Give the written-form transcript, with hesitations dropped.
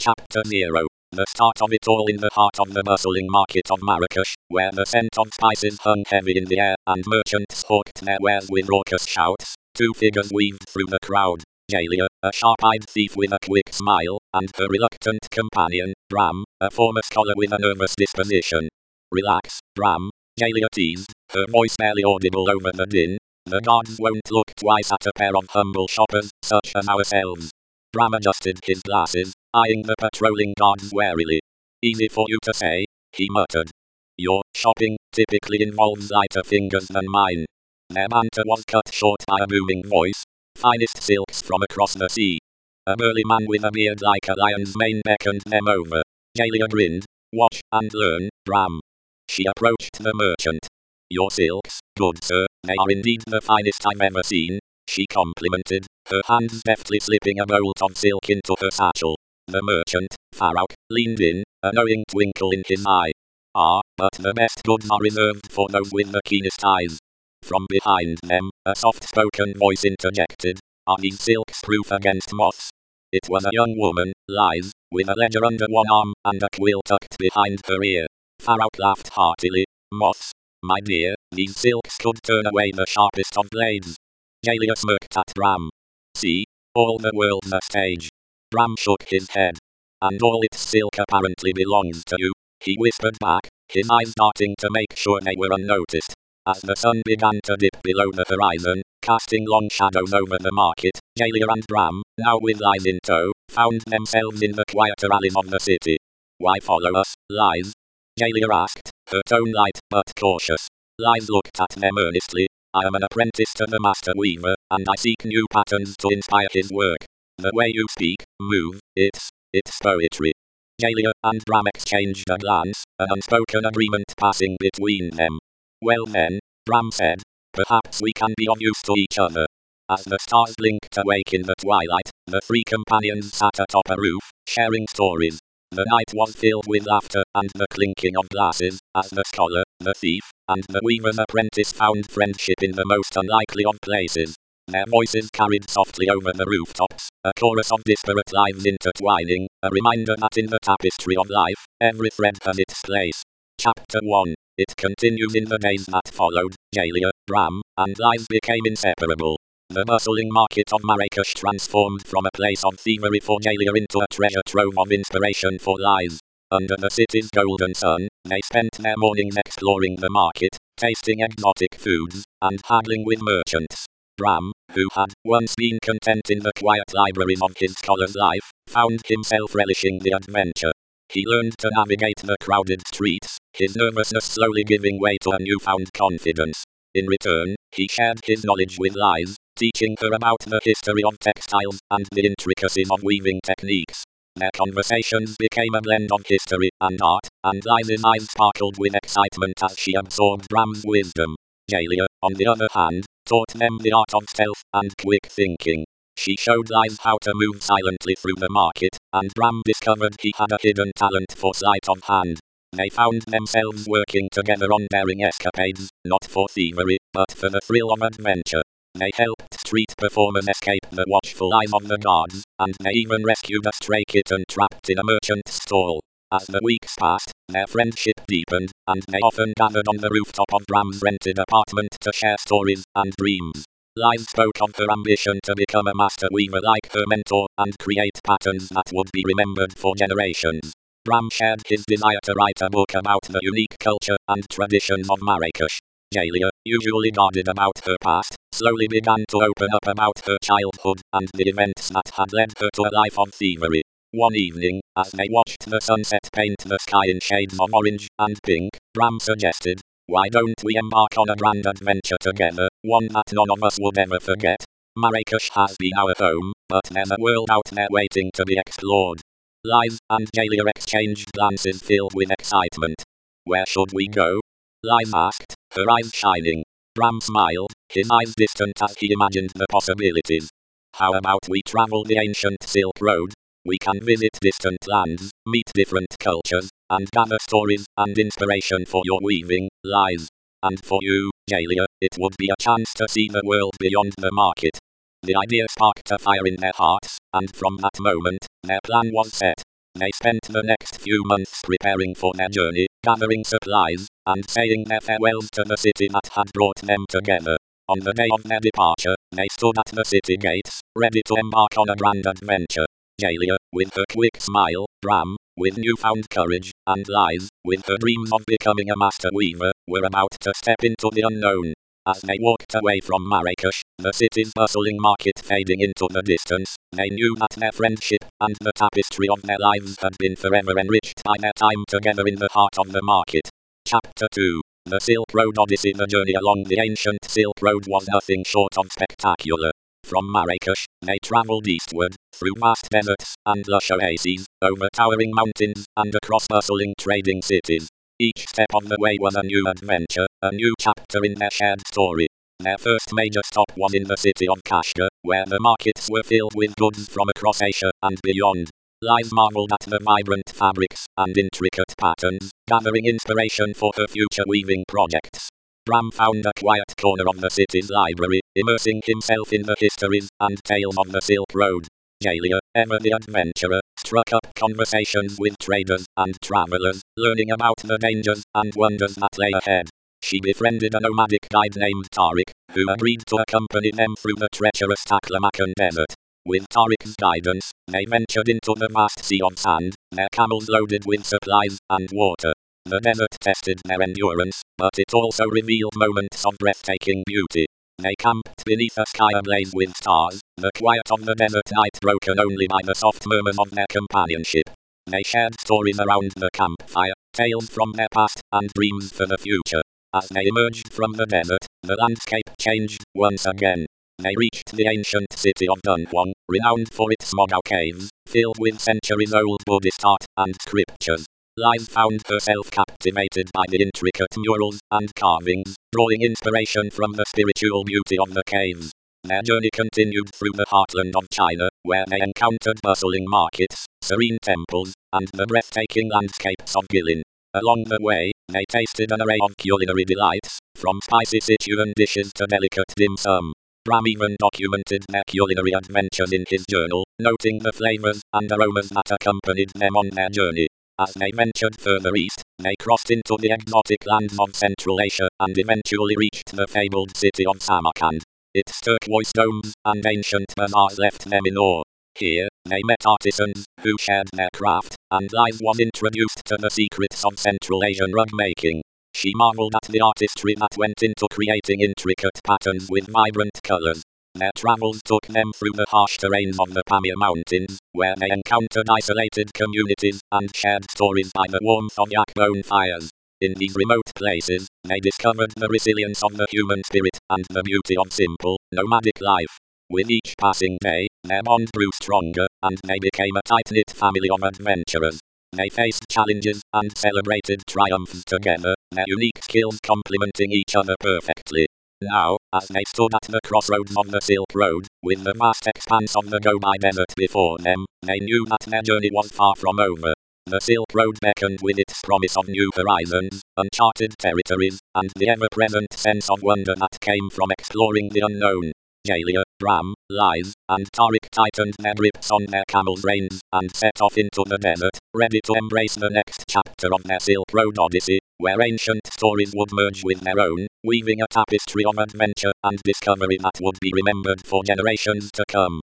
Chapter 0. The start of it all in the heart of the bustling market of Marrakesh, where the scent of spices hung heavy in the air, and merchants hawked their wares with raucous shouts. Two figures weaved through the crowd. Jalia, a sharp-eyed thief with a quick smile, and her reluctant companion, Bram, a former scholar with a nervous disposition. "Relax, Bram," Jalia teased, her voice barely audible over the din. "The guards won't look twice at a pair of humble shoppers, such as ourselves." Bram adjusted his glasses, eyeing the patrolling guards warily. "Easy for you to say," he muttered. "Your shopping typically involves lighter fingers than mine." Their banter was cut short by a booming voice. "Finest silks from across the sea." A burly man with a beard like a lion's mane beckoned them over. Jalia grinned. "Watch and learn, Bram." She approached the merchant. "Your silks, good sir, they are indeed the finest I've ever seen," she complimented, her hands deftly slipping a bolt of silk into her satchel. The merchant, Farouk, leaned in, a knowing twinkle in his eye. "Ah, but the best goods are reserved for those with the keenest eyes." From behind them, a soft-spoken voice interjected. "Are these silks proof against moths?" It was a young woman, Liz, with a ledger under one arm, and a quill tucked behind her ear. Farouk laughed heartily. "Moths? My dear, these silks could turn away the sharpest of blades." Jalia smirked at Bram. "See? All the world's a stage." Bram shook his head. "And all its silk apparently belongs to you," he whispered back, his eyes darting to make sure they were unnoticed. As the sun began to dip below the horizon, casting long shadows over the market, Jalia and Bram, now with Liz in tow, found themselves in the quieter alleys of the city. "Why follow us, Liz?" Jalia asked, her tone light but cautious. Liz looked at them earnestly. "I am an apprentice to the master weaver, and I seek new patterns to inspire his work. The way you speak, move, it's poetry." Jalia and Bram exchanged a glance, an unspoken agreement passing between them. "Well then," Bram said, "perhaps we can be of use to each other." As the stars blinked awake in the twilight, the three companions sat atop a roof, sharing stories. The night was filled with laughter and the clinking of glasses, as the scholar, the thief, and the weaver's apprentice found friendship in the most unlikely of places. Their voices carried softly over the rooftops, a chorus of disparate lives intertwining, a reminder that in the tapestry of life, every thread has its place. Chapter 1. It continues in the days that followed. Jalia, Bram, and Liz became inseparable. The bustling market of Marrakesh transformed from a place of thievery for Jalia into a treasure trove of inspiration for Liz. Under the city's golden sun, they spent their mornings exploring the market, tasting exotic foods, and haggling with merchants. Bram, who had once been content in the quiet libraries of his scholar's life, found himself relishing the adventure. He learned to navigate the crowded streets, his nervousness slowly giving way to a newfound confidence. In return, he shared his knowledge with Liz, teaching her about the history of textiles and the intricacies of weaving techniques. Their conversations became a blend of history and art, and Liz's eyes sparkled with excitement as she absorbed Bram's wisdom. Jalia, on the other hand, taught them the art of stealth and quick thinking. She showed Liz how to move silently through the market, and Bram discovered he had a hidden talent for sleight of hand. They found themselves working together on daring escapades, not for thievery, but for the thrill of adventure. They helped street performers escape the watchful eyes of the guards, and they even rescued a stray kitten trapped in a merchant's stall. As the weeks passed, their friendship deepened, and they often gathered on the rooftop of Bram's rented apartment to share stories and dreams. Liz spoke of her ambition to become a master weaver like her mentor, and create patterns that would be remembered for generations. Bram shared his desire to write a book about the unique culture and traditions of Marrakesh. Jalia, usually guarded about her past, slowly began to open up about her childhood and the events that had led her to a life of thievery. One evening, as they watched the sunset paint the sky in shades of orange and pink, Bram suggested, "Why don't we embark on a grand adventure together, one that none of us would ever forget? Marrakesh has been our home, but there's a world out there waiting to be explored." Liz and Jalia exchanged glances filled with excitement. "Where should we go?" Liz asked, her eyes shining. Bram smiled, his eyes distant as he imagined the possibilities. "How about we travel the ancient Silk Road? We can visit distant lands, meet different cultures, and gather stories and inspiration for your weaving, Liz. And for you, Jalia, it would be a chance to see the world beyond the market." The idea sparked a fire in their hearts, and from that moment, their plan was set. they spent the next few months preparing for their journey, gathering supplies, and saying their farewells to the city that had brought them together. On the day of their departure, they stood at the city gates, ready to embark on a grand adventure. Jalia, with her quick smile, Bram, with newfound courage, and Lies, with her dreams of becoming a master weaver, were about to step into the unknown. As they walked away from Marrakesh, the city's bustling market fading into the distance, they knew that their friendship and the tapestry of their lives had been forever enriched by their time together in the heart of the market. Chapter 2. The Silk Road Odyssey. The journey along the ancient Silk Road was nothing short of spectacular. From Marrakesh, they traveled eastward, through vast deserts and lush oases, over towering mountains, and across bustling trading cities. Each step of the way was a new adventure, a new chapter in their shared story. Their first major stop was in the city of Kashgar, where the markets were filled with goods from across Asia and beyond. Lies marveled at the vibrant fabrics and intricate patterns, gathering inspiration for her future weaving projects. Bram found a quiet corner of the city's library, immersing himself in the histories and tales of the Silk Road. Jalia, ever the adventurer, struck up conversations with traders and travelers, learning about the dangers and wonders that lay ahead. She befriended a nomadic guide named Tariq, who agreed to accompany them through the treacherous Taklamakan Desert. With Tariq's guidance, they ventured into the vast sea of sand, their camels loaded with supplies and water. The desert tested their endurance, but it also revealed moments of breathtaking beauty. They camped beneath a sky ablaze with stars, the quiet of the desert night broken only by the soft murmurs of their companionship. They shared stories around the campfire, tales from their past, and dreams for the future. As they emerged from the desert, the landscape changed once again. They reached the ancient city of Dunhuang, renowned for its Mogao caves, filled with centuries-old Buddhist art and scriptures. Lies found herself captivated by the intricate murals and carvings, drawing inspiration from the spiritual beauty of the caves. Their journey continued through the heartland of China, where they encountered bustling markets, serene temples, and the breathtaking landscapes of Guilin. Along the way, they tasted an array of culinary delights, from spicy Sichuan dishes to delicate dim sum. Bram even documented their culinary adventures in his journal, noting the flavors and aromas that accompanied them on their journey. As they ventured further east, they crossed into the exotic lands of Central Asia and eventually reached the fabled city of Samarkand. Its turquoise domes and ancient bazaars left them in awe. Here, they met artisans who shared their craft, and Lies was introduced to the secrets of Central Asian rug making. She marveled at the artistry that went into creating intricate patterns with vibrant colors. Their travels took them through the harsh terrains of the Pamir Mountains, where they encountered isolated communities and shared stories by the warmth of yak bone fires. In these remote places, they discovered the resilience of the human spirit and the beauty of simple, nomadic life. With each passing day, their bond grew stronger, and they became a tight-knit family of adventurers. They faced challenges and celebrated triumphs together, their unique skills complementing each other perfectly. Now, as they stood at the crossroads of the Silk Road, with the vast expanse of the Gobi Desert before them, they knew that their journey was far from over. The Silk Road beckoned with its promise of new horizons, uncharted territories, and the ever-present sense of wonder that came from exploring the unknown. Jalia, Bram, Lies, and Tariq tightened their grips on their camels' reins and set off into the desert, ready to embrace the next chapter of their Silk Road Odyssey, where ancient stories would merge with their own, weaving a tapestry of adventure and discovery that would be remembered for generations to come.